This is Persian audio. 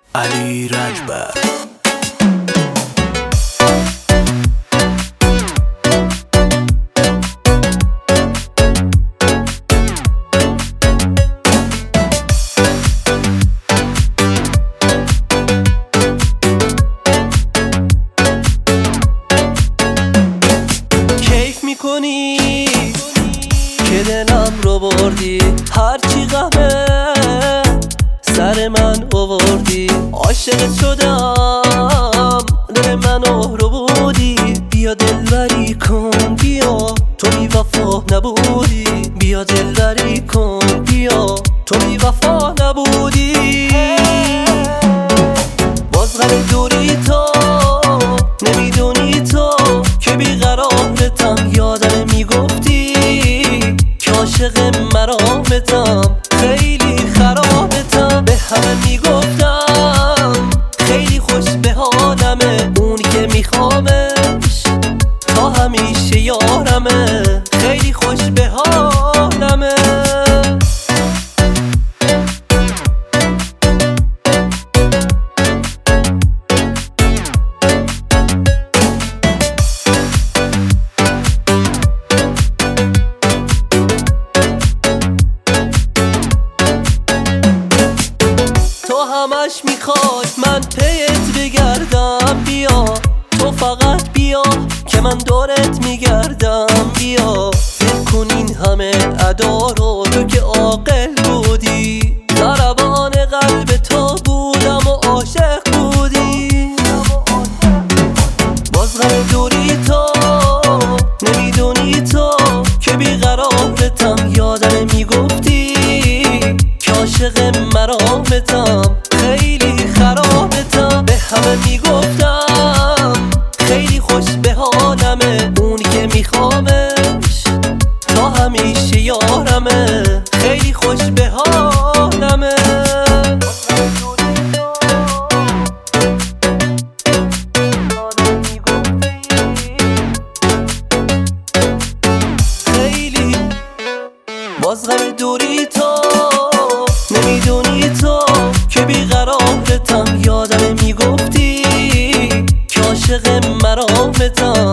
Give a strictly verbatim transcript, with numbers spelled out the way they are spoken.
علی رجبر. کیف میکنی که دلم رو بردی، هرچی غمه سر من آوردی. عاشقت شدم دل منو رو بودی، بیا دلبری کن بیا تو بی وفا نبودی. بیا دلبری کن بیا تو بی وفا نبودی. باز غم دوری تو نمیدونی تو که بیقرارتم. یادم میگفتی که عاشق مرامتم، خیلی خرابتم. به همه میگفتم خیلی خوش به حالمه، اونی که میخوامش تا همیشه یارمه، خیلی خوش به حالمه. همش میخواد من پیت بگردم، بیا تو فقط بیا که من دورت میگردم. بیا فکر کن این همه ادا رو تو که عاقل بودی، ضربان قلب تو بودم و عاشق بودی. باز غم دوری تو نمیدونی تو که بیقرارتم. یادم میگفتی که عاشق مرامتم، خیلی خرابتم. به همه میگفتم خیلی خوش به حالمه، اونی که میخوامش تا همیشه یارمه، خیلی خوش به حالمه. خیلی باز غم دوری تو نمیدونی تو که بیقرارتم. یادم میگفتی که عاشق مرامتم،